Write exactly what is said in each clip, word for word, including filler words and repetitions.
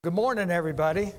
Good morning, everybody.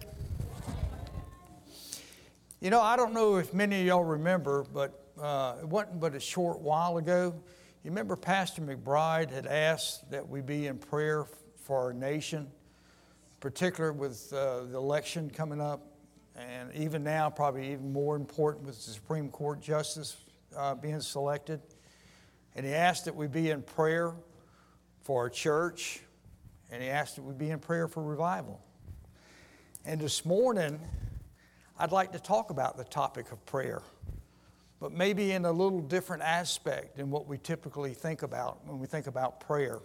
You know, I don't know if many of y'all remember, but uh, it wasn't but a short while ago. You remember Pastor McBride had asked that we be in prayer for our nation, particularly with uh, the election coming up, and even now, probably even more important with the Supreme Court justice uh, being selected. And he asked that we be in prayer for our church, and he asked that we be in prayer for revival. And this morning, I'd like to talk about the topic of prayer, but maybe in a little different aspect than what we typically think about when we think about prayer.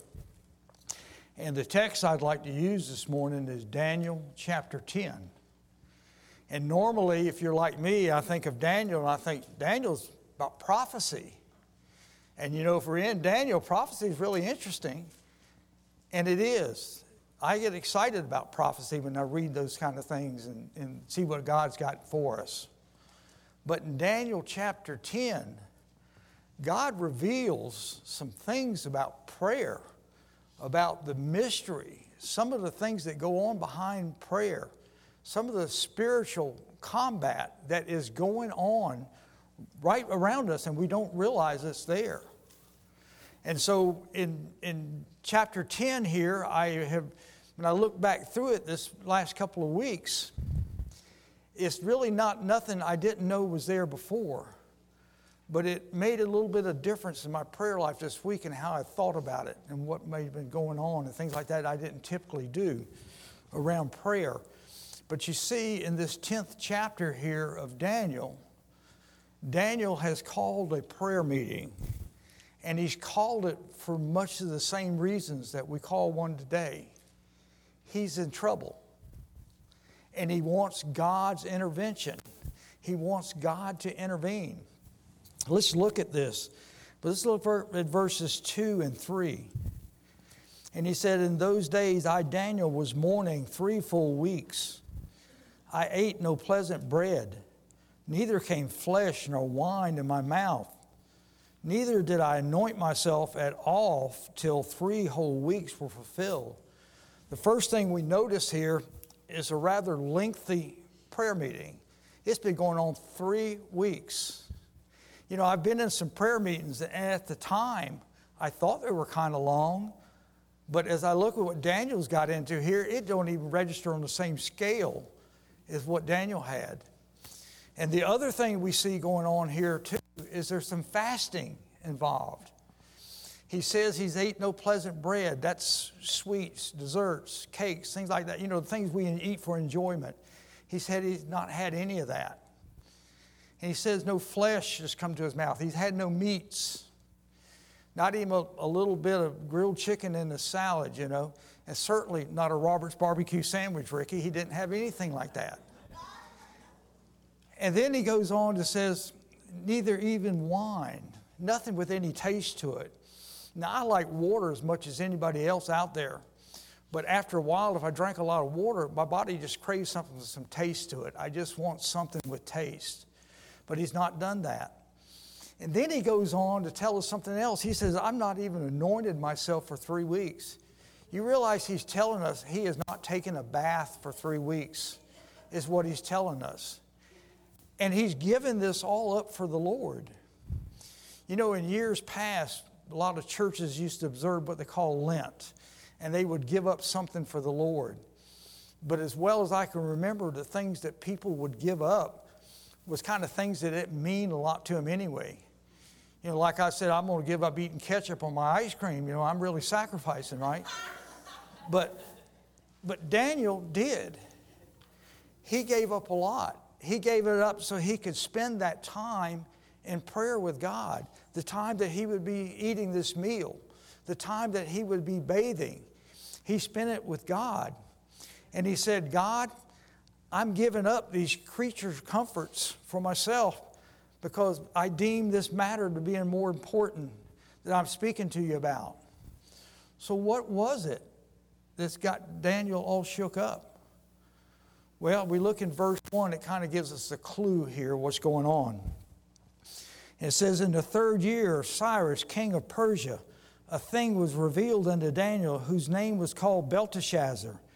And the text I'd like to use this morning is Daniel chapter ten. And normally, if you're like me, I think of Daniel, and I think Daniel's about prophecy. And you know, if we're in Daniel, prophecy is really interesting, and it is. I get excited about prophecy when I read those kind of things and, and see what God's got for us. But in Daniel chapter ten, God reveals some things about prayer, about the mystery, some of the things that go on behind prayer, some of the spiritual combat that is going on right around us and we don't realize it's there. And so in, in chapter ten here, I have, when I look back through it this last couple of weeks, it's really not nothing I didn't know was there before. But it made a little bit of difference in my prayer life this week and how I thought about it and what may have been going on and things like that I didn't typically do around prayer. But you see in this tenth chapter here of Daniel, Daniel has called a prayer meeting. And he's called it for much of the same reasons that we call one today. He's in trouble. And he wants God's intervention. He wants God to intervene. Let's look at this. But let's look at verses two and three. And he said, "In those days I, Daniel, was mourning three full weeks. I ate no pleasant bread, neither came flesh nor wine in my mouth. Neither did I anoint myself at all till three whole weeks were fulfilled." The first thing we notice here is a rather lengthy prayer meeting. It's been going on three weeks. You know, I've been in some prayer meetings, and at the time, I thought they were kind of long. But as I look at what Daniel's got into here, it don't even register on the same scale as what Daniel had. And the other thing we see going on here, too, is there's some fasting involved. He says he's ate no pleasant bread. That's sweets, desserts, cakes, things like that. You know, the things we eat for enjoyment. He said he's not had any of that. And he says no flesh has come to his mouth. He's had no meats. Not even a, a little bit of grilled chicken in the salad, you know. And certainly not a Robert's barbecue sandwich, Ricky. He didn't have anything like that. And then he goes on to says, neither even wine, nothing with any taste to it. Now, I like water as much as anybody else out there. But after a while, if I drank a lot of water, my body just craves something with some taste to it. I just want something with taste. But he's not done that. And then he goes on to tell us something else. He says, I'm not even anointed myself for three weeks. You realize he's telling us he has not taken a bath for three weeks, is what he's telling us. And he's given this all up for the Lord. You know, in years past, a lot of churches used to observe what they call Lent, and they would give up something for the Lord. But as well as I can remember, the things that people would give up was kind of things that didn't mean a lot to them anyway. You know, like I said, I'm going to give up eating ketchup on my ice cream. You know, I'm really sacrificing, right? But, but Daniel did. He gave up a lot. He gave it up so he could spend that time in prayer with God, the time that he would be eating this meal, the time that he would be bathing. He spent it with God. And he said, God, I'm giving up these creatures' comforts for myself because I deem this matter to be more important that I'm speaking to you about. So what was it that's got Daniel all shook up? Well, we look in verse one, it kind of gives us a clue here what's going on. It says, in the third year of Cyrus, king of Persia, a thing was revealed unto Daniel, whose name was called Belteshazzar.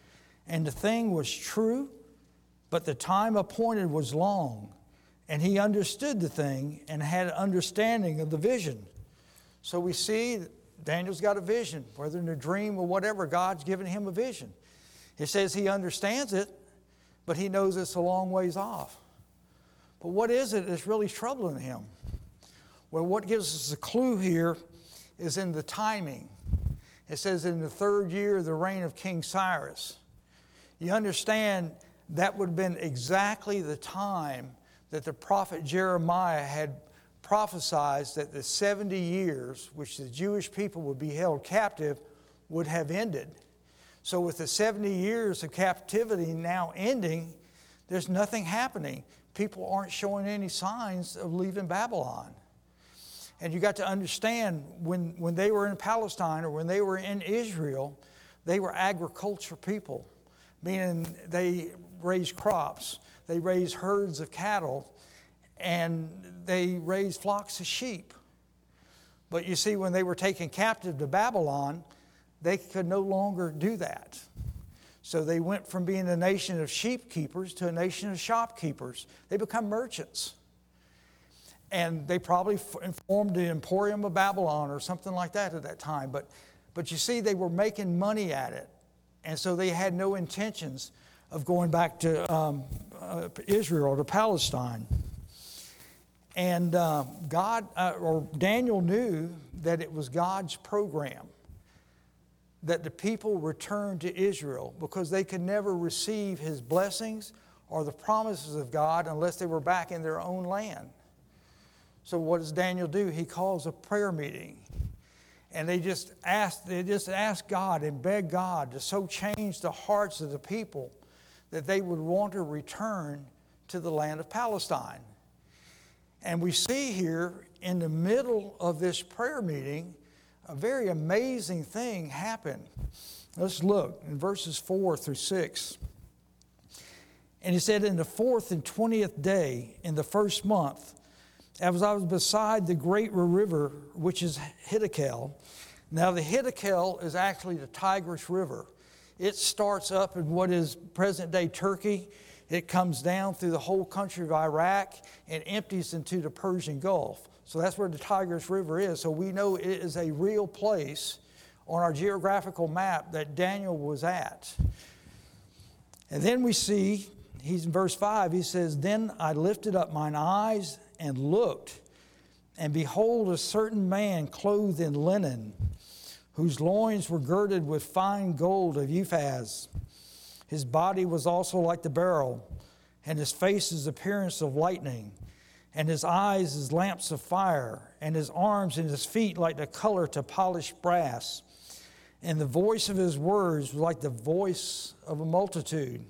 And the thing was true, but the time appointed was long. And he understood the thing and had an understanding of the vision. So we see Daniel's got a vision, whether in a dream or whatever, God's given him a vision. It says he understands it, but he knows it's a long ways off. But what is it that's really troubling him? Well, what gives us a clue here is in the timing. It says in the third year of the reign of King Cyrus. You understand that would have been exactly the time that the prophet Jeremiah had prophesied that the seventy years which the Jewish people would be held captive would have ended. So with the seventy years of captivity now ending, there's nothing happening. People aren't showing any signs of leaving Babylon. And you got to understand, when, when they were in Palestine or when they were in Israel, they were agriculture people, meaning they raised crops, they raised herds of cattle, and they raised flocks of sheep. But you see, when they were taken captive to Babylon, they could no longer do that. So they went from being a nation of sheep keepers to a nation of shopkeepers. They become merchants. And they probably formed the Emporium of Babylon or something like that at that time. But, but you see, they were making money at it. And so they had no intentions of going back to um, uh, Israel or to Palestine. And uh, God, uh, or Daniel knew that it was God's program that the people returned to Israel, because they could never receive his blessings or the promises of God unless they were back in their own land. So what does Daniel do? He calls a prayer meeting. And they just ask, they just ask God and beg God to so change the hearts of the people that they would want to return to the land of Palestine. And we see here in the middle of this prayer meeting, a very amazing thing happened. Let's look in verses four through six. And he said, in the fourth and twentieth day, in the first month, as I was beside the great river, which is Hiddekel. Now the Hiddekel is actually the Tigris River. It starts up in what is present-day Turkey. It comes down through the whole country of Iraq and empties into the Persian Gulf. So that's where the Tigris River is. So we know it is a real place on our geographical map that Daniel was at. And then we see, he's in verse five, he says, then I lifted up mine eyes and looked, and behold, a certain man clothed in linen, whose loins were girded with fine gold of Uphaz. His body was also like the beryl, and his face is appearance of lightning, and his eyes as lamps of fire, and his arms and his feet like the color to polished brass. And the voice of his words was like the voice of a multitude.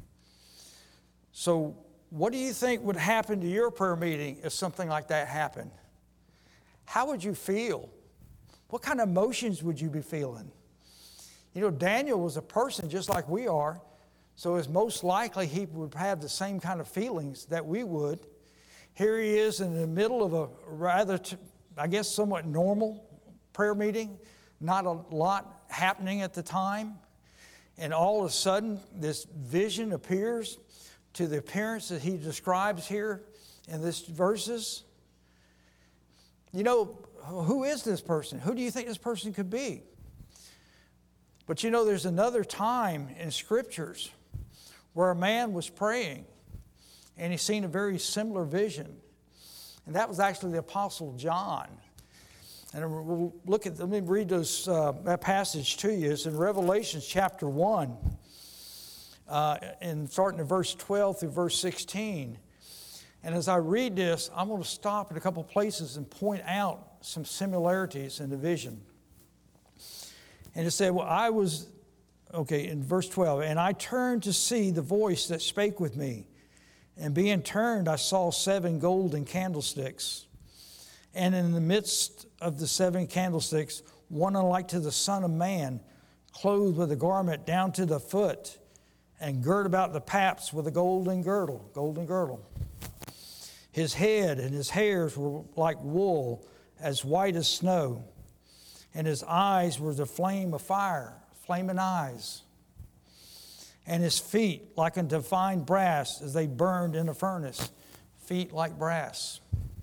So what do you think would happen to your prayer meeting if something like that happened? How would you feel? What kind of emotions would you be feeling? You know, Daniel was a person just like we are, so it's most likely he would have the same kind of feelings that we would. Here he is in the middle of a rather, I guess, somewhat normal prayer meeting, not a lot happening at the time, and all of a sudden this vision appears to the appearance that he describes here in these verses. You know, who is this person? Who do you think this person could be? But you know, there's another time in Scriptures where a man was praying and he seen a very similar vision. And that was actually the Apostle John. And we'll look at, let me read those, uh, that passage to you. It's in Revelation chapter one, uh, and starting in verse twelve through verse sixteen. And as I read this, I'm going to stop at a couple places and point out some similarities in the vision. And it said, well, I was, okay, in verse twelve, and I turned to see the voice that spake with me. And being turned, I saw seven golden candlesticks. And in the midst of the seven candlesticks, one unlike to the Son of Man, clothed with a garment down to the foot, and girt about the paps with a golden girdle, golden girdle. His head and his hairs were like wool, as white as snow. And his eyes were the flame of fire, flaming eyes. and his feet like unto fine brass as they burned in a furnace. Feet like brass.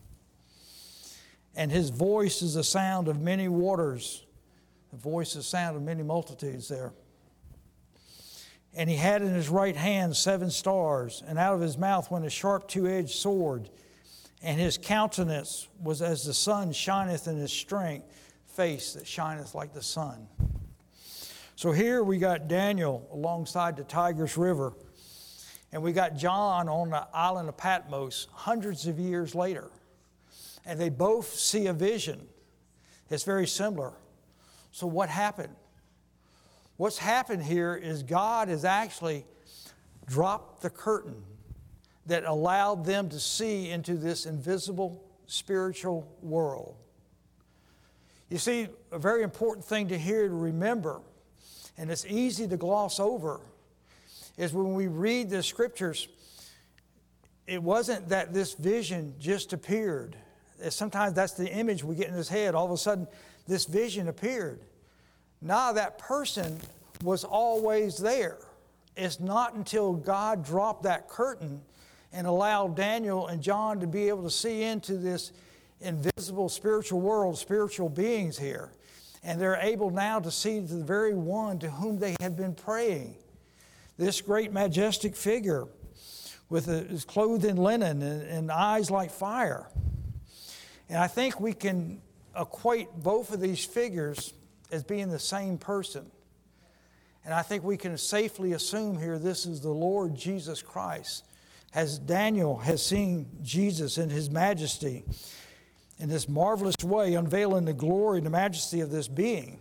And his voice is the sound of many waters. The voice is the sound of many multitudes there. And he had in his right hand seven stars, and out of his mouth went a sharp two-edged sword, and his countenance was as the sun shineth in his strength, face that shineth like the sun. So here we got Daniel alongside the Tigris River, and we got John on the island of Patmos hundreds of years later. And they both see a vision. It's very similar. So what happened? What's happened here is God has actually dropped the curtain that allowed them to see into this invisible spiritual world. You see, a very important thing to hear to remember, and it's easy to gloss over, is when we read the scriptures, it wasn't that this vision just appeared. Sometimes that's the image we get in his head. All of a sudden, this vision appeared. Now that person was always there. It's not until God dropped that curtain and allowed Daniel and John to be able to see into this invisible spiritual world, spiritual beings here. And they're able now to see the very one to whom they had been praying. This great majestic figure with his clothed in linen and, and eyes like fire. And I think we can equate both of these figures as being the same person. And I think we can safely assume here this is the Lord Jesus Christ, as Daniel has seen Jesus in his majesty in this marvelous way, unveiling the glory and the majesty of this being.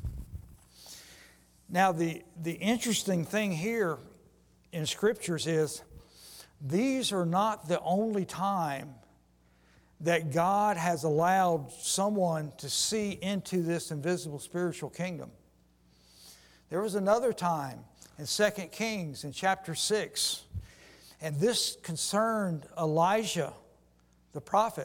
Now, the, the interesting thing here in Scriptures is these are not the only time that God has allowed someone to see into this invisible spiritual kingdom. There was another time in Second Kings in chapter six, and this concerned Elijah, the prophet.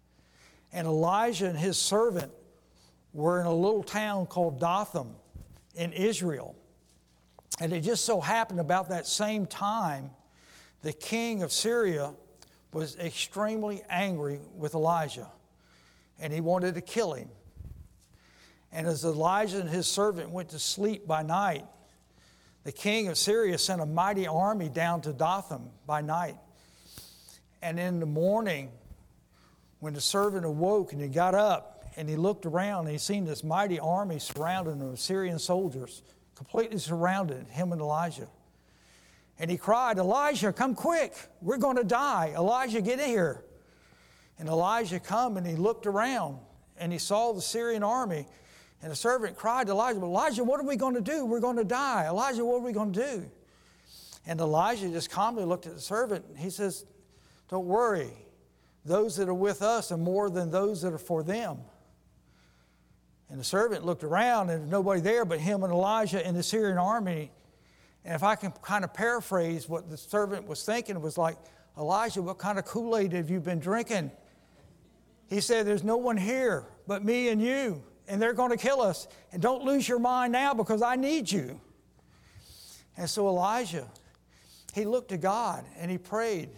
And Elijah and his servant were in a little town called Dothan in Israel. And it just so happened about that same time, the king of Syria was extremely angry with Elijah, and he wanted to kill him. And as Elijah and his servant went to sleep by night, the king of Syria sent a mighty army down to Dothan by night. And in the morning, when the servant awoke and he got up and he looked around and he seen this mighty army surrounding the Syrian soldiers, completely surrounded him and Elijah. And he cried, "Elijah, come quick. We're going to die. Elijah, get in here." And Elijah come and he looked around and he saw the Syrian army. And the servant cried to Elijah, "Elijah, what are we going to do? We're going to die. Elijah, what are we going to do?" And Elijah just calmly looked at the servant. And he says, "Don't worry. Those that are with us are more than those that are for them." And the servant looked around and there's nobody there but him and Elijah and the Syrian army. And if I can kind of paraphrase what the servant was thinking, it was like, "Elijah, what kind of Kool-Aid have you been drinking?" He said, "There's no one here but me and you, and they're going to kill us. And don't lose your mind now because I need you." And so Elijah, he looked to God and he prayed.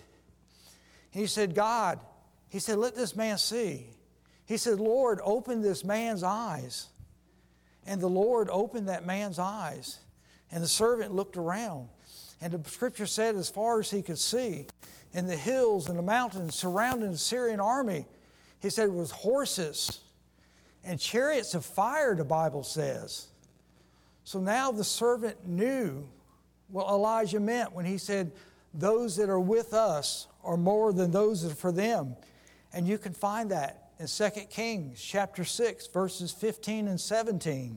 He said, "God," he said, "let this man see." He said, "Lord, open this man's eyes." And the Lord opened that man's eyes. And the servant looked around. And the scripture said as far as he could see, in the hills and the mountains surrounding the Syrian army, he said it was horses and chariots of fire, the Bible says. So now the servant knew what Elijah meant when he said, "Those that are with us are more than those that are for them." And you can find that in Second Kings chapter six, verses fifteen and seventeen.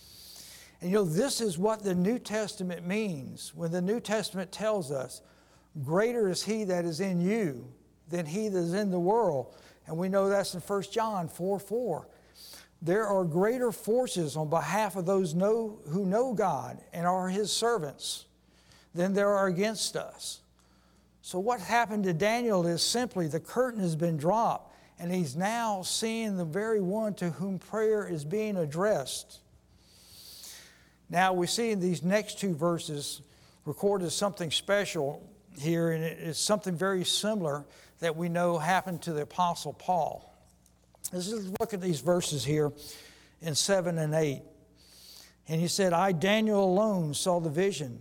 And you know, this is what the New Testament means when the New Testament tells us, "Greater is he that is in you than he that is in the world." And we know that's in First John four four. There are greater forces on behalf of those know, who know God and are his servants than there are against us. So what happened to Daniel is simply the curtain has been dropped, and he's now seeing the very one to whom prayer is being addressed. Now we see in these next two verses recorded something special here, and it is something very similar that we know happened to the Apostle Paul. Let's just look at these verses here in seven and eight. And he said, I, Daniel, alone saw the vision.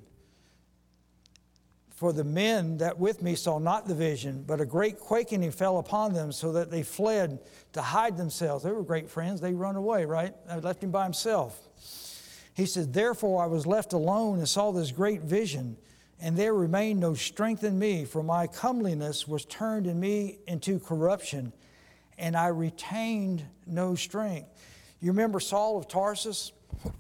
For the men that with me saw not the vision, but a great quaking fell upon them, so that they fled to hide themselves. They were great friends. They run away, right? I left him by himself. He said, therefore I was left alone and saw this great vision, and there remained no strength in me, for my comeliness was turned in me into corruption, and I retained no strength. You remember Saul of Tarsus?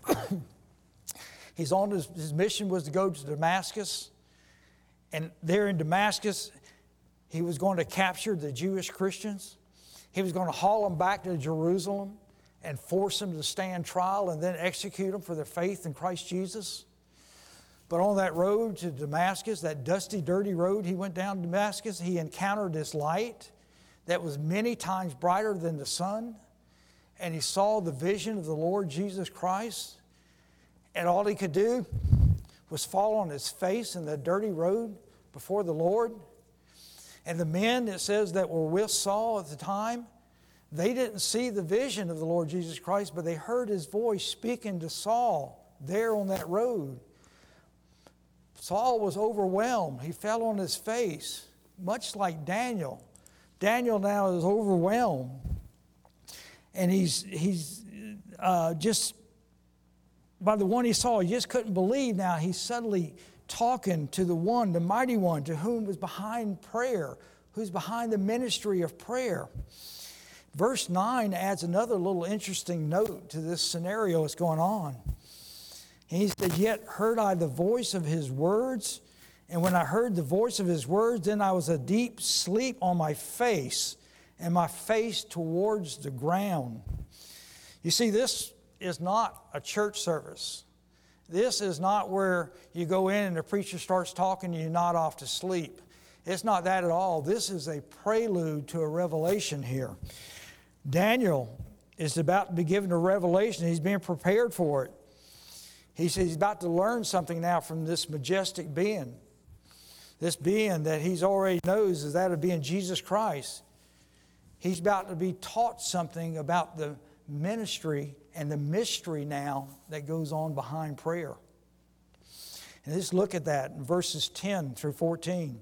He's on his, his mission was to go to Damascus. And there in Damascus, he was going to capture the Jewish Christians. He was going to haul them back to Jerusalem and force them to stand trial and then execute them for their faith in Christ Jesus. But on that road to Damascus, that dusty, dirty road he went down to Damascus, he encountered this light that was many times brighter than the sun. And he saw the vision of the Lord Jesus Christ. And all he could do was fall on his face in the dirty road before the Lord. And the men, it says, that were with Saul at the time, they didn't see the vision of the Lord Jesus Christ, but they heard his voice speaking to Saul there on that road. Saul was overwhelmed. He fell on his face, much like Daniel. Daniel now is overwhelmed. And he's, he's uh, just, by the one he saw, he just couldn't believe. Now he's suddenly talking to the one, the mighty one, to whom was behind prayer, who's behind the ministry of prayer. Verse nine adds another little interesting note to this scenario that's going on. And he said, yet heard I the voice of his words, and when I heard the voice of his words, then I was a deep sleep on my face, and my face towards the ground. You see, this is not a church service. This is not where you go in and the preacher starts talking and you nod off to sleep. It's not that at all. This is a prelude to a revelation here. Daniel is about to be given a revelation. He's being prepared for it. He says he's about to learn something now from this majestic being. This being that he's already knows is that of being Jesus Christ. He's about to be taught something about the ministry and the mystery now that goes on behind prayer. And let's look at that in verses ten through fourteen.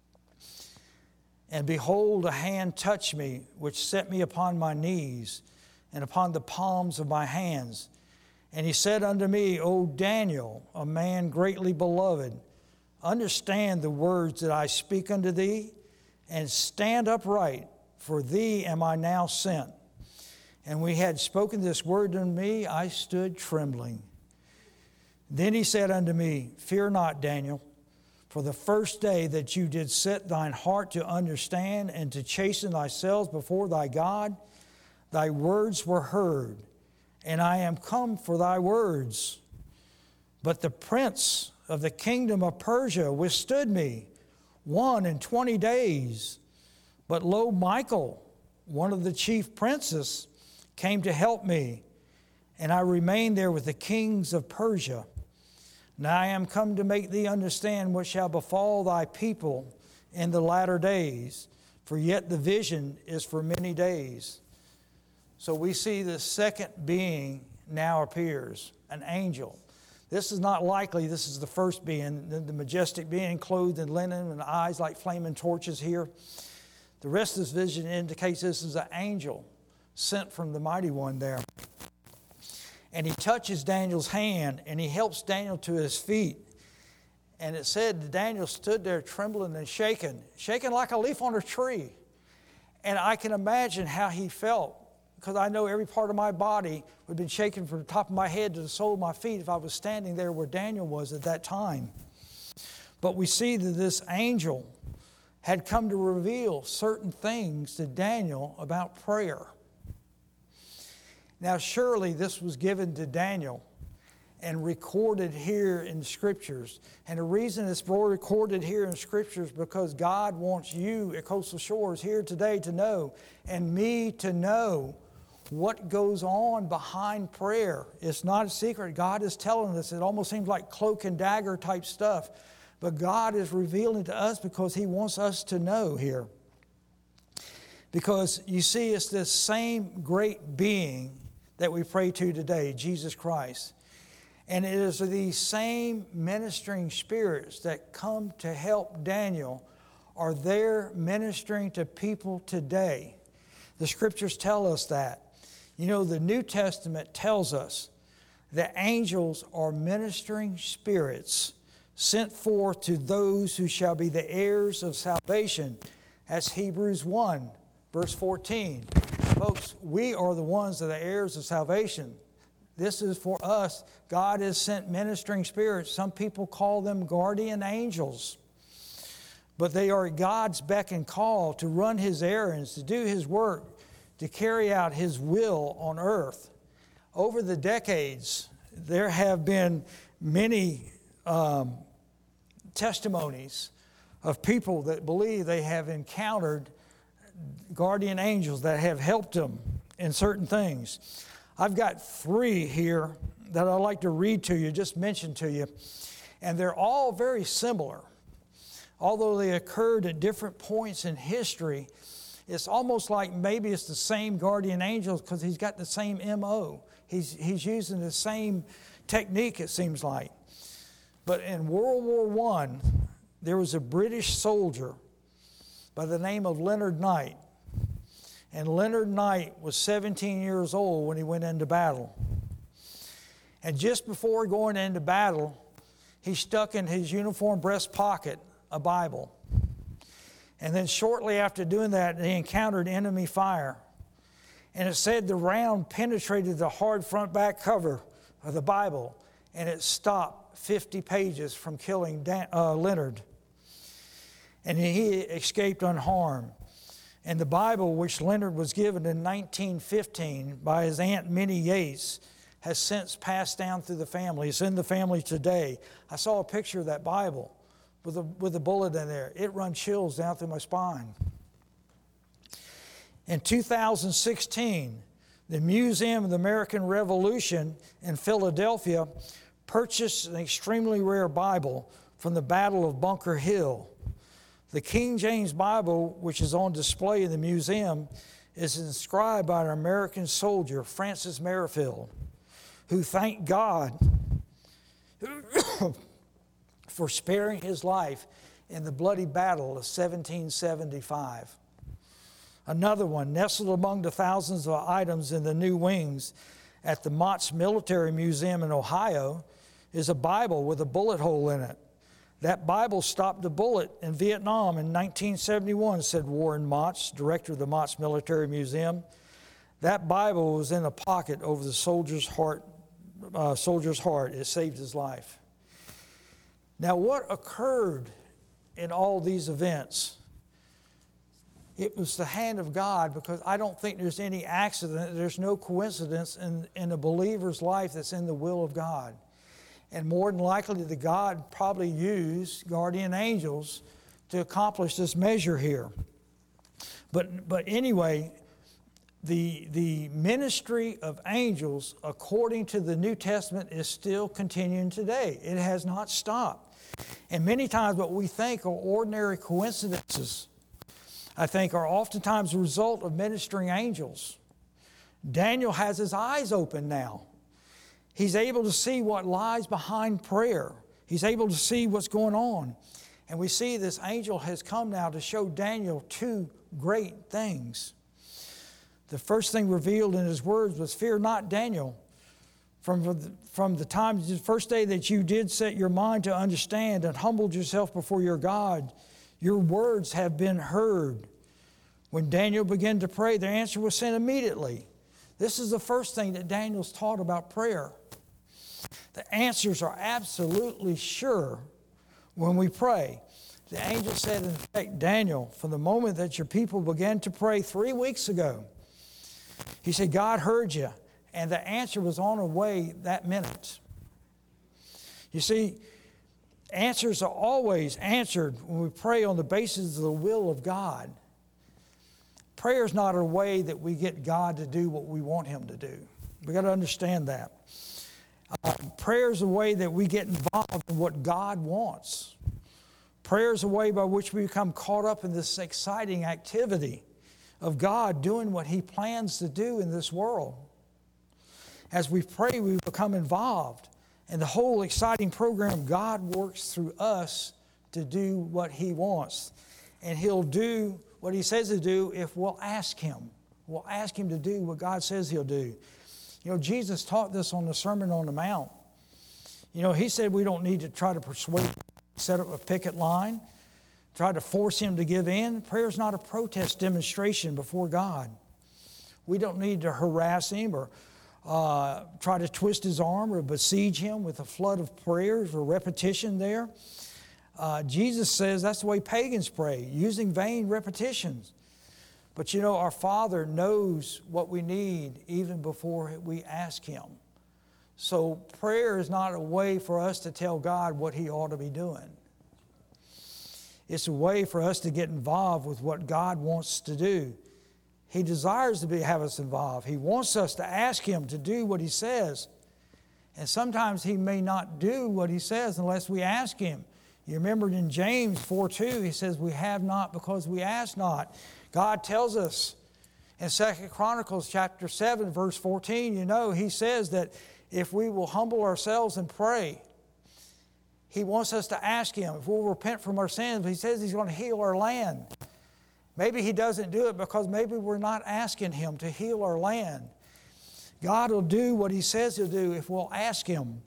And behold, a hand touched me, which set me upon my knees and upon the palms of my hands. And he said unto me, O Daniel, a man greatly beloved, understand the words that I speak unto thee, and stand upright, for thee am I now sent. And when he had spoken this word unto me, I stood trembling. Then he said unto me, fear not, Daniel, for the first day that you did set thine heart to understand and to chasten thyself before thy God, thy words were heard, and I am come for thy words. But the prince of the kingdom of Persia withstood me one and twenty days. But lo, Michael, one of the chief princes, came to help me, and I remained there with the kings of Persia. Now I am come to make thee understand what shall befall thy people in the latter days, for yet the vision is for many days. So we see the second being now appears, an angel. This is not likely this is the first being, the majestic being clothed in linen and eyes like flaming torches here. The rest of this vision indicates this is an angel sent from the mighty one there. And he touches Daniel's hand, and he helps Daniel to his feet. And it said that Daniel stood there trembling and shaking, shaking like a leaf on a tree. And I can imagine how he felt, because I know every part of my body would have been shaking from the top of my head to the sole of my feet if I was standing there where Daniel was at that time. But we see that this angel had come to reveal certain things to Daniel about prayer. Now, surely this was given to Daniel and recorded here in the Scriptures. And the reason it's recorded here in Scriptures is because God wants you at Coastal Shores here today to know, and me to know, what goes on behind prayer. It's not a secret. God is telling us. It almost seems like cloak and dagger type stuff. But God is revealing to us because He wants us to know here. Because you see, it's this same great being that we pray to today, Jesus Christ. And it is these same ministering spirits that come to help Daniel are there ministering to people today. The scriptures tell us that. You know, the New Testament tells us that angels are ministering spirits sent forth to those who shall be the heirs of salvation. That's Hebrews one, verse fourteen. Folks, we are the ones that are the heirs of salvation. This is for us. God has sent ministering spirits. Some people call them guardian angels. But they are God's beck and call to run His errands, to do His work, to carry out His will on earth. Over the decades, there have been many um, testimonies of people that believe they have encountered guardian angels that have helped them in certain things. I've got three here that I'd like to read to you, just mention to you, and they're all very similar. Although they occurred at different points in history, it's almost like maybe it's the same guardian angels because he's got the same M O. He's, he's using the same technique, it seems like. But in World War One, there was a British soldier by the name of Leonard Knight. And Leonard Knight was seventeen years old when he went into battle. And just before going into battle, he stuck in his uniform breast pocket a Bible. And then shortly after doing that, he encountered enemy fire. And it said the round penetrated the hard front back cover of the Bible, and it stopped fifty pages from killing Dan, uh, Leonard. And he escaped unharmed. And the Bible, which Leonard was given in nineteen fifteen by his Aunt Minnie Yates, has since passed down through the family. It's in the family today. I saw a picture of that Bible with a, with a bullet in there. It runs chills down through my spine. In two thousand sixteen, the Museum of the American Revolution in Philadelphia purchased an extremely rare Bible from the Battle of Bunker Hill. The King James Bible, which is on display in the museum, is inscribed by an American soldier, Francis Merrifield, who thanked God for sparing his life in the bloody battle of seventeen seventy-five. Another one, nestled among the thousands of items in the new wings at the Mott's Military Museum in Ohio, is a Bible with a bullet hole in it. That Bible stopped a bullet in Vietnam in nineteen seventy-one, said Warren Mott's, director of the Mott's Military Museum. That Bible was in a pocket over the soldier's heart. Uh, soldier's heart. It saved his life. Now, what occurred in all these events? It was the hand of God, because I don't think there's any accident. There's no coincidence in, in a believer's life that's in the will of God. And more than likely, the God probably used guardian angels to accomplish this measure here. But, but anyway, the, the ministry of angels, according to the New Testament, is still continuing today. It has not stopped. And many times what we think are ordinary coincidences, I think, are oftentimes a result of ministering angels. Daniel has his eyes open now. He's able to see what lies behind prayer. He's able to see what's going on. And we see this angel has come now to show Daniel two great things. The first thing revealed in his words was, "Fear not, Daniel. From the, from the time, the first day that you did set your mind to understand and humbled yourself before your God, your words have been heard." When Daniel began to pray, the answer was sent immediately. This is the first thing that Daniel's taught about prayer. The answers are absolutely sure when we pray. The angel said, in fact, Daniel, from the moment that your people began to pray three weeks ago, he said, God heard you, and the answer was on the way that minute. You see, answers are always answered when we pray on the basis of the will of God. prayer is not a way that we get God to do what we want him to do. We got to understand that. Uh, prayer is a way that we get involved in what God wants. Prayer is a way by which we become caught up in this exciting activity of God doing what he plans to do in this world. As we pray, we become involved in the whole exciting program. God works through us to do what he wants. And he'll do what he says to do if we'll ask him. We'll ask him to do what God says he'll do. You know, Jesus taught this on the Sermon on the Mount. You know, he said we don't need to try to persuade, set up a picket line, try to force him to give in. Prayer is not a protest demonstration before God. We don't need to harass him or uh, try to twist his arm or besiege him with a flood of prayers or repetition there. Uh, Jesus says that's the way pagans pray, using vain repetitions. But you know, our Father knows what we need even before we ask him. So prayer is not a way for us to tell God what he ought to be doing. It's a way for us to get involved with what God wants to do. He desires to be, have us involved. He wants us to ask him to do what he says. And sometimes he may not do what he says unless we ask him. You remember in James four two, he says, we have not because we ask not. God tells us in Second Chronicles chapter seven, verse fourteen, you know, he says that if we will humble ourselves and pray, he wants us to ask him. If we'll repent from our sins, he says he's going to heal our land. Maybe he doesn't do it because maybe we're not asking him to heal our land. God will do what he says he'll do if we'll ask him.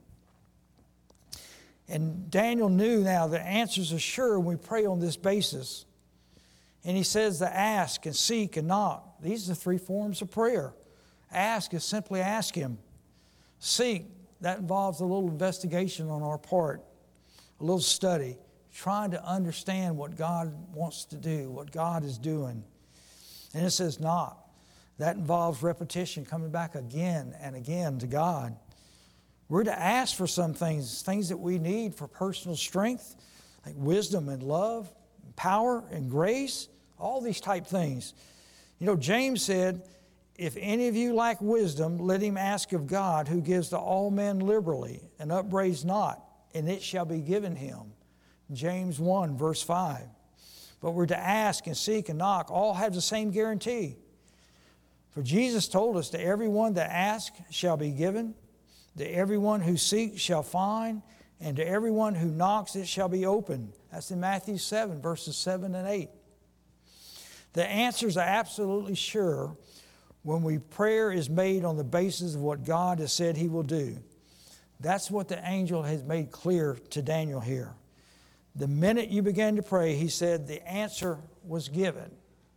And Daniel knew now the answers are sure when we pray on this basis. And he says to ask and seek and knock. These are the three forms of prayer. Ask is simply ask him. Seek, that involves a little investigation on our part, a little study, trying to understand what God wants to do, what God is doing. And it says knock. That involves repetition, coming back again and again to God. We're to ask for some things, things that we need for personal strength, like wisdom and love, and power and grace, all these type things. You know, James said, if any of you lack wisdom, let him ask of God, who gives to all men liberally and upbraids not, and it shall be given him. James one, verse five. But we're to ask and seek and knock. All have the same guarantee. For Jesus told us, to everyone that asks shall be given, to everyone who seeks shall find, and to everyone who knocks it shall be opened. That's in Matthew seven, verses seven and eight. The answers are absolutely sure when we prayer is made on the basis of what God has said he will do. That's what the angel has made clear to Daniel here. The minute you began to pray, he said the answer was given.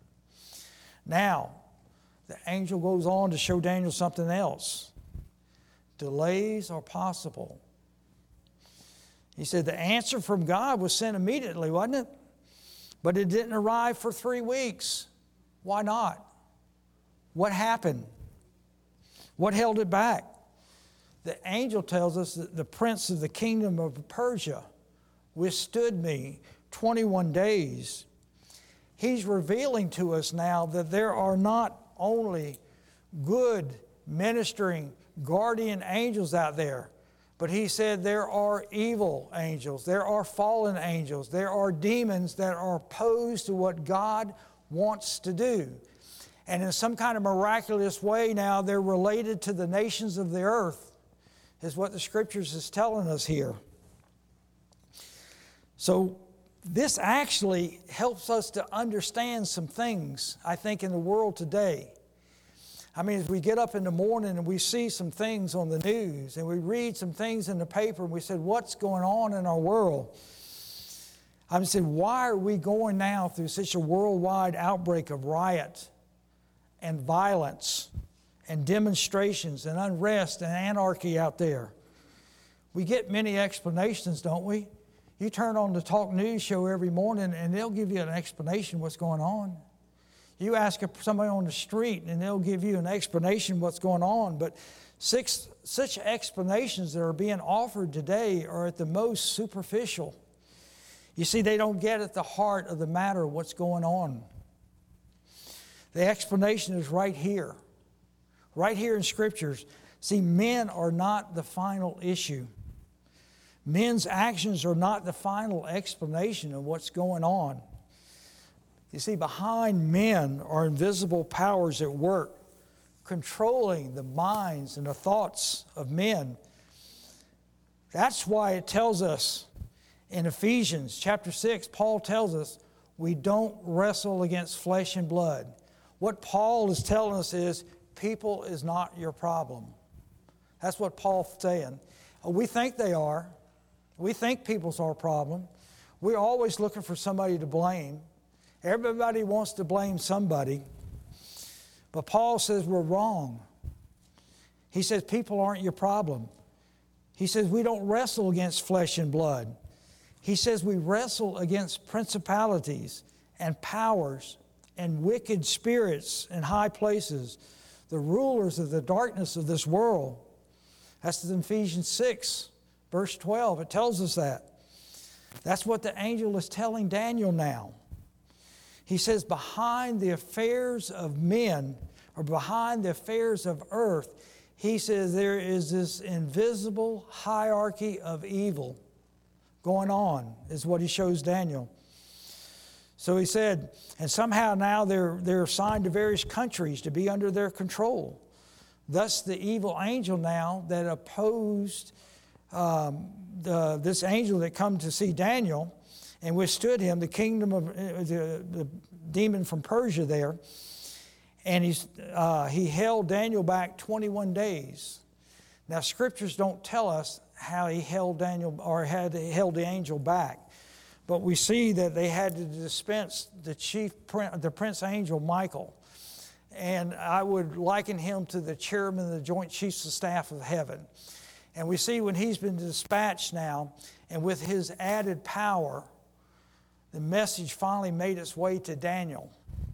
Now, the angel goes on to show Daniel something else. Delays are possible. He said the answer from God was sent immediately, wasn't it? But it didn't arrive for three weeks. Why not? What happened? What held it back? The angel tells us that the prince of the kingdom of Persia withstood me twenty-one days. He's revealing to us now that there are not only good, ministering, guardian angels out there, but he said there are evil angels, there are fallen angels, there are demons that are opposed to what God wants to do. And in some kind of miraculous way now, they're related to the nations of the earth, is what the Scriptures is telling us here. So this actually helps us to understand some things, I think, in the world today. I mean, as we get up in the morning and we see some things on the news and we read some things in the paper and we said, what's going on in our world? I said, why are we going now through such a worldwide outbreak of riot and violence and demonstrations and unrest and anarchy out there? We get many explanations, don't we? You turn on the Talk News show every morning and they'll give you an explanation what's going on. You ask somebody on the street and they'll give you an explanation what's going on. But six, such explanations that are being offered today are at the most superficial. You see, they don't get at the heart of the matter, what's going on. The explanation is right here. Right here in Scriptures. See, men are not the final issue. Men's actions are not the final explanation of what's going on. You see, behind men are invisible powers at work, controlling the minds and the thoughts of men. That's why it tells us in Ephesians chapter six, Paul tells us we don't wrestle against flesh and blood. What Paul is telling us is people is not your problem. That's what Paul's saying. We think they are. We think people's our problem. We're always looking for somebody to blame. Everybody wants to blame somebody. But Paul says we're wrong. He says people aren't your problem. He says we don't wrestle against flesh and blood. He says we wrestle against principalities and powers and wicked spirits in high places, the rulers of the darkness of this world. That's in Ephesians six, verse twelve. It tells us that. That's what the angel is telling Daniel now. He says behind the affairs of men, or behind the affairs of earth, he says there is this invisible hierarchy of evil going on, is what he shows Daniel. So he said, and somehow now they're, they're assigned to various countries to be under their control. Thus the evil angel now that opposed um, the, this angel that come to see Daniel and withstood him, the kingdom of uh, the, the demon from Persia there, and he's, uh, he held Daniel back twenty-one days. Now, scriptures don't tell us how he held Daniel or had held the angel back, but we see that they had to dispense the chief, the prince angel Michael, and I would liken him to the chairman of the Joint Chiefs of Staff of Heaven. And we see when he's been dispatched now, and with his added power, the message finally made its way to Daniel.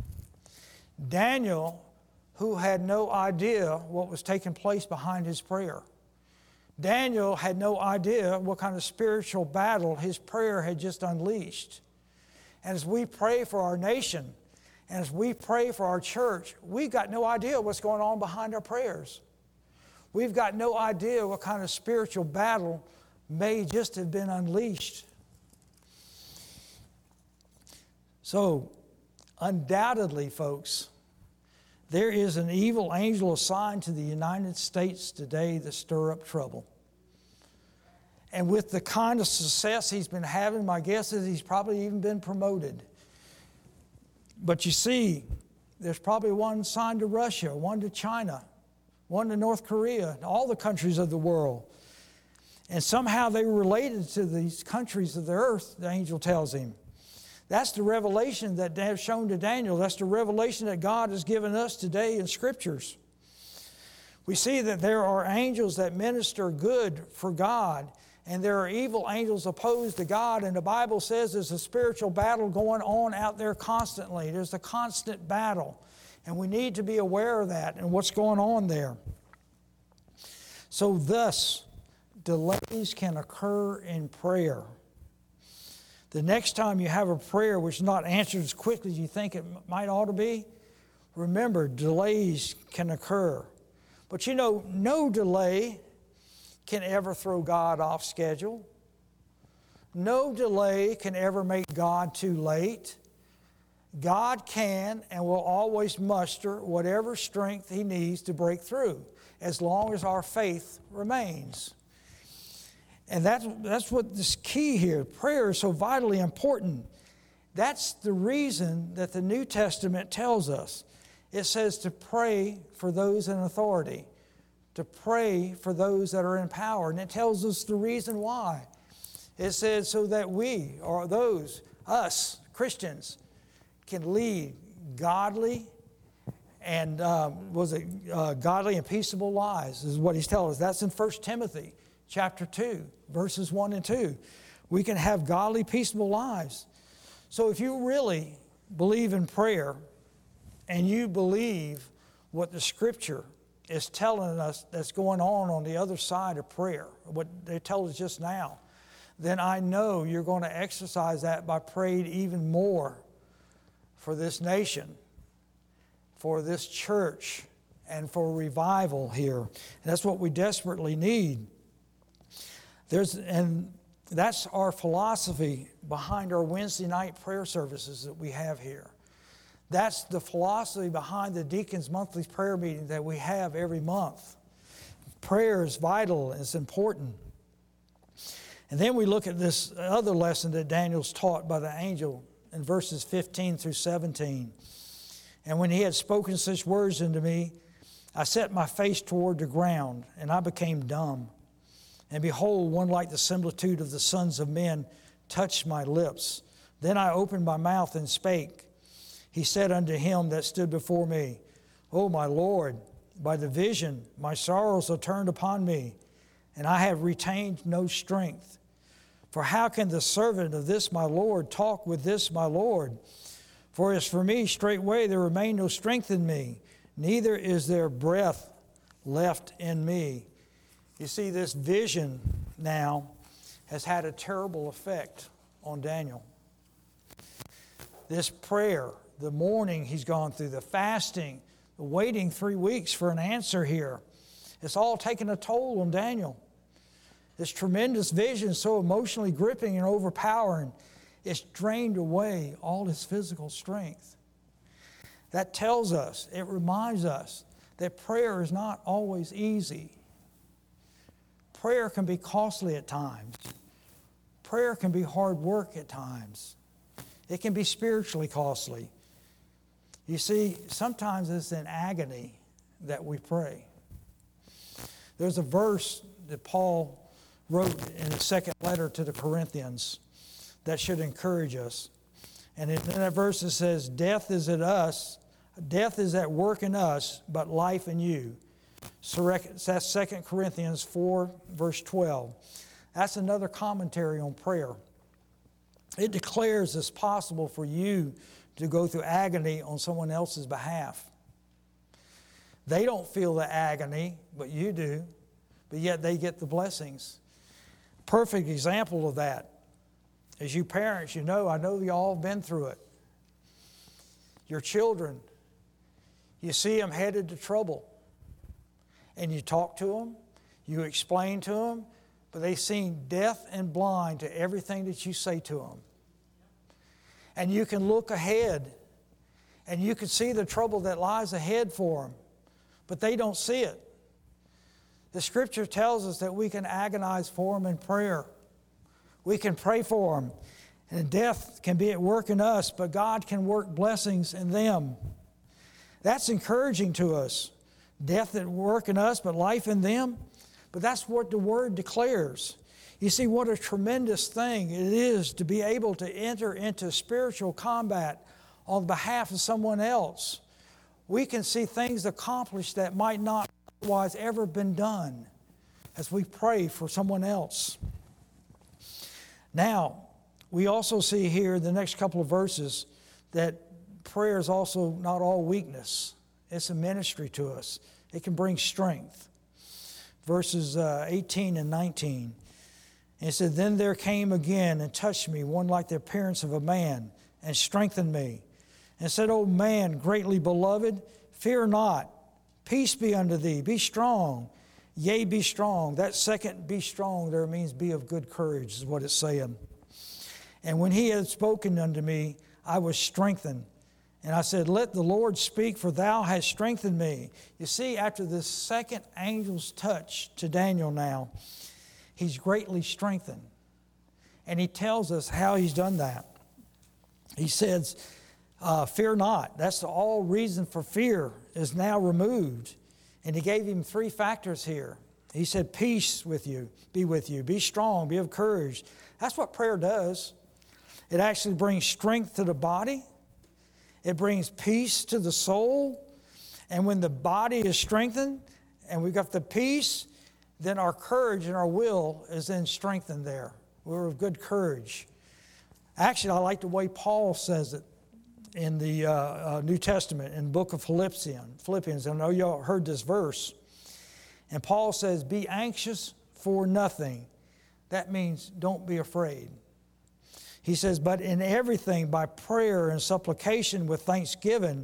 Daniel, who had no idea what was taking place behind his prayer. Daniel had no idea what kind of spiritual battle his prayer had just unleashed. And as we pray for our nation, and as we pray for our church, we've got no idea what's going on behind our prayers. We've got no idea what kind of spiritual battle may just have been unleashed. So, undoubtedly, folks, there is an evil angel assigned to the United States today to stir up trouble. And with the kind of success he's been having, my guess is he's probably even been promoted. But you see, there's probably one assigned to Russia, one to China, one to North Korea, all the countries of the world. And somehow they were related to these countries of the earth, the angel tells him. That's the revelation that they have shown to Daniel. That's the revelation that God has given us today in Scriptures. We see that there are angels that minister good for God, and there are evil angels opposed to God. And the Bible says there's a spiritual battle going on out there constantly. There's a constant battle, and we need to be aware of that and what's going on there. So thus, delays can occur in prayer. The next time you have a prayer which is not answered as quickly as you think it might ought to be, remember, delays can occur. But you know, no delay can ever throw God off schedule. No delay can ever make God too late. God can and will always muster whatever strength He needs to break through, as long as our faith remains. And that's, that's what this key here. Prayer is so vitally important. That's the reason that the New Testament tells us. It says to pray for those in authority, to pray for those that are in power. And it tells us the reason why. It says so that we, or those, us, Christians, can lead godly and, um, was it uh, godly and peaceable lives, is what he's telling us. That's in First Timothy chapter two, verses one and two. We can have godly, peaceable lives. So if you really believe in prayer and you believe what the Scripture is telling us that's going on on the other side of prayer, what they tell us just now, then I know you're going to exercise that by praying even more for this nation, for this church and for revival here. And that's what we desperately need. There's, and that's our philosophy behind our Wednesday night prayer services that we have here. That's the philosophy behind the Deacons' monthly prayer meeting that we have every month. Prayer is vital, it's important. And then we look at this other lesson that Daniel's taught by the angel in verses fifteen through seventeen. And when he had spoken such words unto me, I set my face toward the ground, and I became dumb. And behold, one like the similitude of the sons of men touched my lips. Then I opened my mouth and spake. He said unto him that stood before me, O my Lord, by the vision my sorrows are turned upon me, and I have retained no strength. For how can the servant of this my Lord talk with this my Lord? For as for me, straightway there remain no strength in me, neither is there breath left in me. You see, this vision now has had a terrible effect on Daniel. This prayer, the mourning he's gone through, the fasting, the waiting three weeks for an answer here, it's all taken a toll on Daniel. This tremendous vision, so emotionally gripping and overpowering, it's drained away all his physical strength. That tells us, it reminds us that prayer is not always easy. Prayer can be costly at times. Prayer can be hard work at times. It can be spiritually costly. You see, sometimes it's in agony that we pray. There's a verse that Paul wrote in his second letter to the Corinthians that should encourage us. And in that verse it says, Death is at us, death is at work in us, but life in you. So that's Second Corinthians four, verse twelve. That's another commentary on prayer. It declares it's possible for you to go through agony on someone else's behalf. They don't feel the agony, but you do. But yet they get the blessings. Perfect example of that. As you parents, you know, I know you all have been through it. Your children, you see them headed to trouble. And you talk to them, you explain to them, but they seem deaf and blind to everything that you say to them. And you can look ahead, and you can see the trouble that lies ahead for them, but they don't see it. The Scripture tells us that we can agonize for them in prayer. We can pray for them. And death can be at work in us, but God can work blessings in them. That's encouraging to us. Death at work in us, but life in them. But that's what the Word declares. You see, what a tremendous thing it is to be able to enter into spiritual combat on behalf of someone else. We can see things accomplished that might not otherwise ever been done as we pray for someone else. Now, we also see here in the next couple of verses that prayer is also not all weakness. It's a ministry to us. It can bring strength. Verses uh, eighteen and nineteen. And it said, Then there came again and touched me, one like the appearance of a man, and strengthened me. And said, O man, greatly beloved, fear not. Peace be unto thee. Be strong. Yea, be strong. That second be strong there means be of good courage, is what it's saying. And when he had spoken unto me, I was strengthened. And I said, Let the Lord speak, for thou hast strengthened me. You see, after this second angel's touch to Daniel now, he's greatly strengthened. And he tells us how he's done that. He says, uh, fear not. That's the all reason for fear is now removed. And he gave him three factors here. He said, peace with you, be with you, be strong, be of courage. That's what prayer does. It actually brings strength to the body. It brings peace to the soul. And when the body is strengthened and we've got the peace, then our courage and our will is then strengthened there. We're of good courage. Actually, I like the way Paul says it in the uh, uh, New Testament, in the book of Philippians. Philippians, I know y'all heard this verse. And Paul says, be anxious for nothing. That means don't be afraid. He says, but in everything by prayer and supplication with thanksgiving,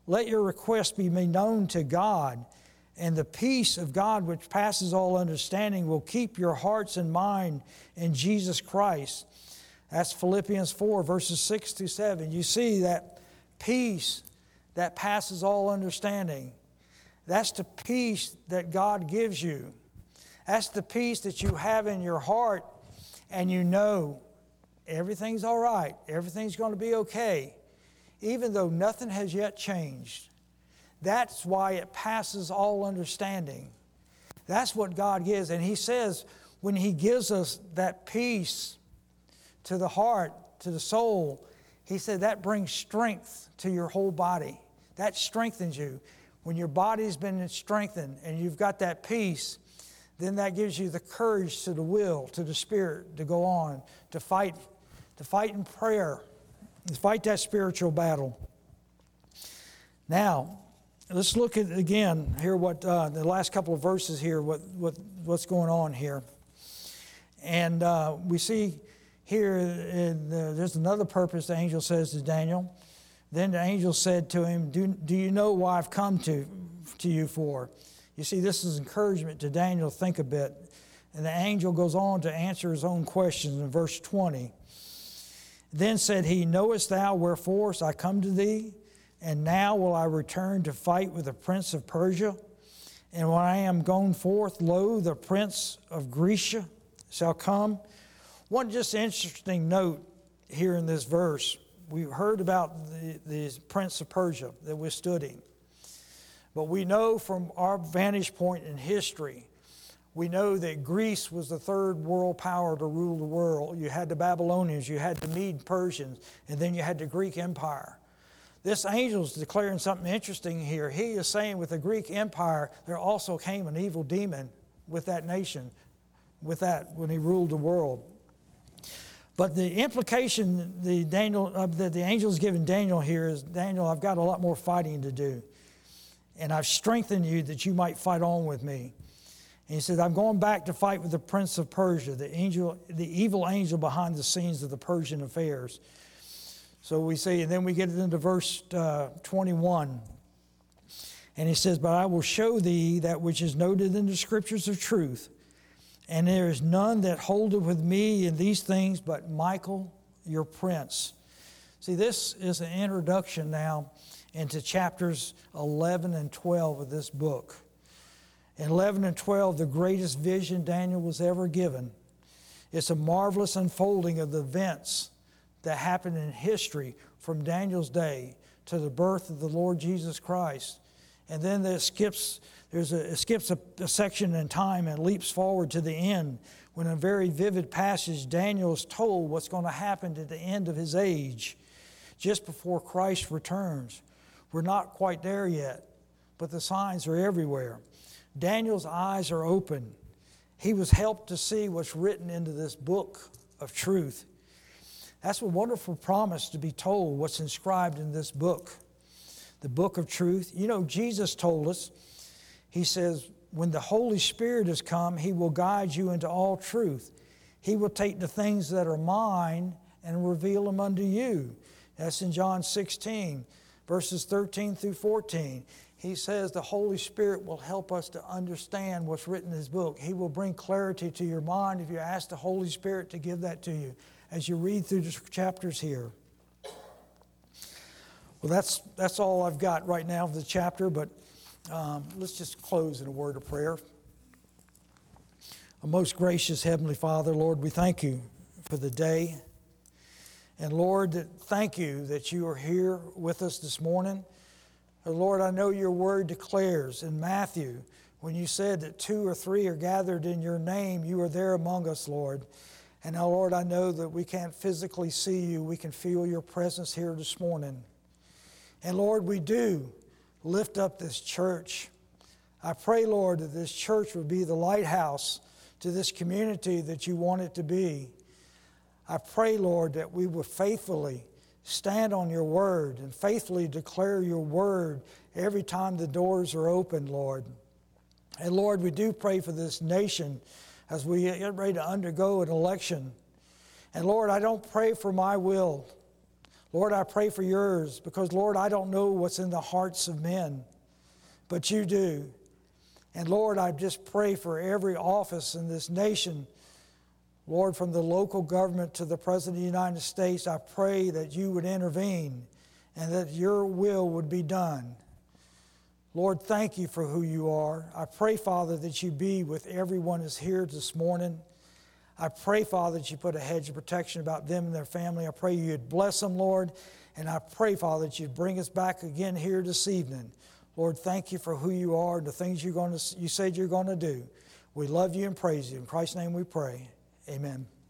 Let your requests be made known to God, and the peace of God which passes all understanding will keep your hearts and mind in Jesus Christ. That's Philippians four, verses six through seven. You see that peace that passes all understanding. That's the peace that God gives you. That's the peace that you have in your heart, and you know everything's all right. Everything's going to be okay, even though nothing has yet changed. That's why it passes all understanding. That's what God gives. And He says when He gives us that peace to the heart, to the soul, He said that brings strength to your whole body. That strengthens you. When your body's been strengthened and you've got that peace, then that gives you the courage to the will, to the spirit, to go on, to fight, to fight in prayer, to fight that spiritual battle. Now, let's look at again here what uh, the last couple of verses here, what, what what's going on here. And uh, we see here, in the, there's another purpose the angel says to Daniel. Then the angel said to him, do, do you know why I've come to, to you for? You see, this is encouragement to Daniel to think a bit. And the angel goes on to answer his own questions in verse twenty. Then said he, knowest thou wherefore I come to thee? And now will I return to fight with the prince of Persia? And when I am gone forth, lo, the prince of Grecia shall come. One just interesting note here in this verse. We heard about the, the prince of Persia that we're studying. But we know from our vantage point in history, we know that Greece was the third world power to rule the world. You had the Babylonians, you had the Mede Persians, and then you had the Greek Empire. This angel is declaring something interesting here. He is saying with the Greek Empire, there also came an evil demon with that nation, with that, when he ruled the world. But the implication the Daniel uh, that the angel is giving Daniel here is, Daniel, I've got a lot more fighting to do. And I've strengthened you that you might fight on with me. And he said, I'm going back to fight with the prince of Persia, the angel, the evil angel behind the scenes of the Persian affairs. So we see, and then we get into verse uh, twenty-one. And he says, but I will show thee that which is noted in the scriptures of truth. And there is none that holdeth with me in these things but Michael, your prince. See, this is an introduction now into chapters eleven and twelve of this book. In eleven and twelve, the greatest vision Daniel was ever given. It's a marvelous unfolding of the events that happened in history from Daniel's day to the birth of the Lord Jesus Christ. And then there skips, there's a, it skips a, a section in time and leaps forward to the end when in a very vivid passage Daniel is told what's going to happen at the end of his age, just before Christ returns. We're not quite there yet, but the signs are everywhere. Daniel's eyes are open. He was helped to see what's written into this book of truth. That's a wonderful promise to be told what's inscribed in this book, the book of truth. You know, Jesus told us, he says, when the Holy Spirit has come, he will guide you into all truth. He will take the things that are mine and reveal them unto you. That's in John sixteen, verses thirteen through fourteen. He says the Holy Spirit will help us to understand what's written in his book. He will bring clarity to your mind if you ask the Holy Spirit to give that to you as you read through the chapters here. Well, that's that's all I've got right now for the chapter, but um, let's just close in a word of prayer. Our most gracious Heavenly Father, Lord, we thank you for the day. And Lord, thank you that you are here with us this morning. Lord, I know your word declares in Matthew, when you said that two or three are gathered in your name, you are there among us, Lord. And now, Lord, I know that we can't physically see you. We can feel your presence here this morning. And Lord, we do lift up this church. I pray, Lord, that this church would be the lighthouse to this community that you want it to be. I pray, Lord, that we will faithfully stand on your word and faithfully declare your word every time the doors are open, Lord. And Lord, we do pray for this nation as we get ready to undergo an election. And Lord, I don't pray for my will. Lord, I pray for yours because, Lord, I don't know what's in the hearts of men, but you do. And Lord, I just pray for every office in this nation, Lord, from the local government to the President of the United States, I pray that you would intervene and that your will would be done. Lord, thank you for who you are. I pray, Father, that you be with everyone who's here this morning. I pray, Father, that you put a hedge of protection about them and their family. I pray you'd bless them, Lord. And I pray, Father, that you'd bring us back again here this evening. Lord, thank you for who you are and the things you're going to, you said you're going to do. We love you and praise you. In Christ's name we pray. Amen.